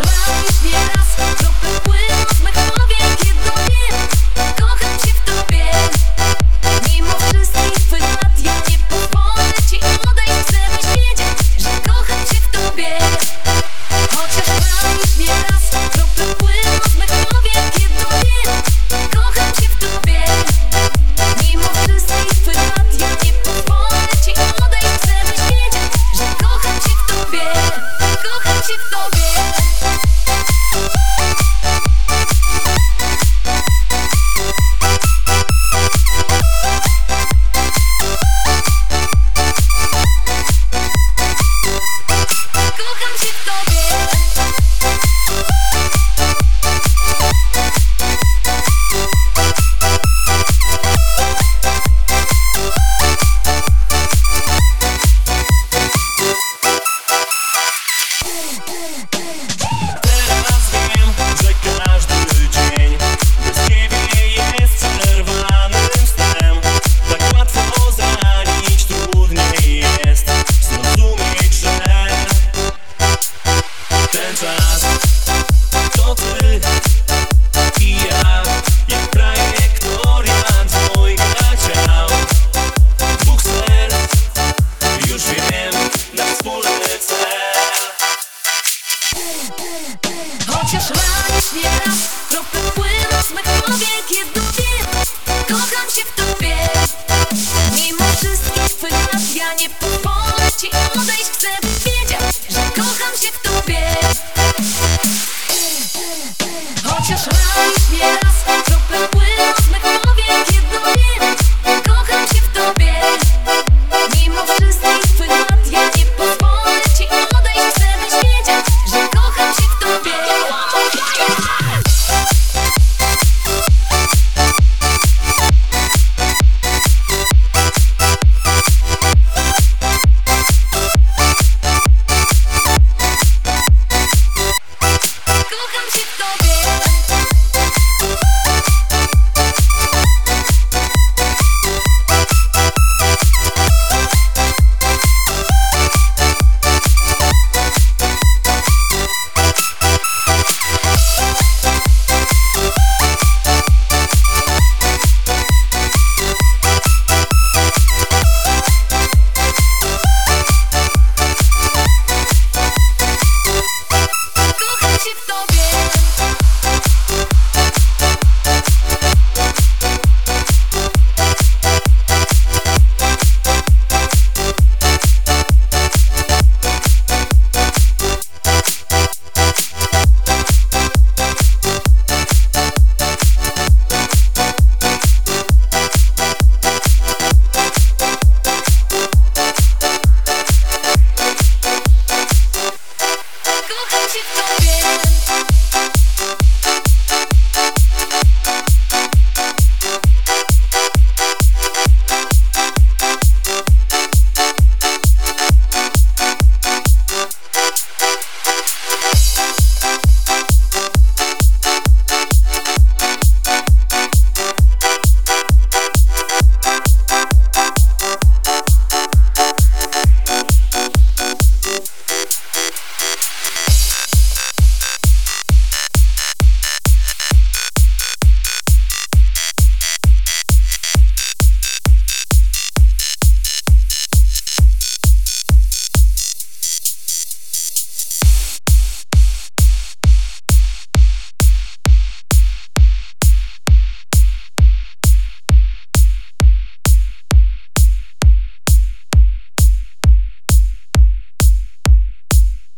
ranić mnie raz, kropel płyną z mych powiek. Jedno wiem, kocham cię w tobie. Mimo wszystkich twych lat ja nie pozwolę ci odejść. Chcę byś wiedzieć, że kocham cię w tobie. Chociaż ranić mnie raz, kropel płyną z mych powiek. Jedno wiem, kocham cię w tobie. Mimo wszystkich twych lat ja nie pozwolę ci odejść. Chcę byś wiedzieć, że kocham cię w tobie. Kocham cię w tobie. Kocham cię w tobie. Teraz wiem, że każdy dzień bez ciebie jest przerwanym snem. Tak łatwo zranić, trudniej jest zrozumieć, że ten czas to ty i ja, jak trajektoria dwojga ciał, dwóch serc, już wiem, na wspólny cel. Chociaż ranić mnie raz, kropel płyną z mych powiek. Jedno wiem, kocham cię w tobie. Mimo wszystkich twych lat ja nie pozwolę ci odejść. Chcę byś wiedział, że kocham cię w tobie. Chociaż ranić mnie raz, kropel płyną z mych powiek. Jedno wiem, kocham cię w tobie. Mimo wszystkich twych lat ja nie pozwolę ci odejść. Chcę byś wiedział, że kocham cię w tobie. Kocham cię w tobie. Kocham cię w tobie. Kocham cię w tobie.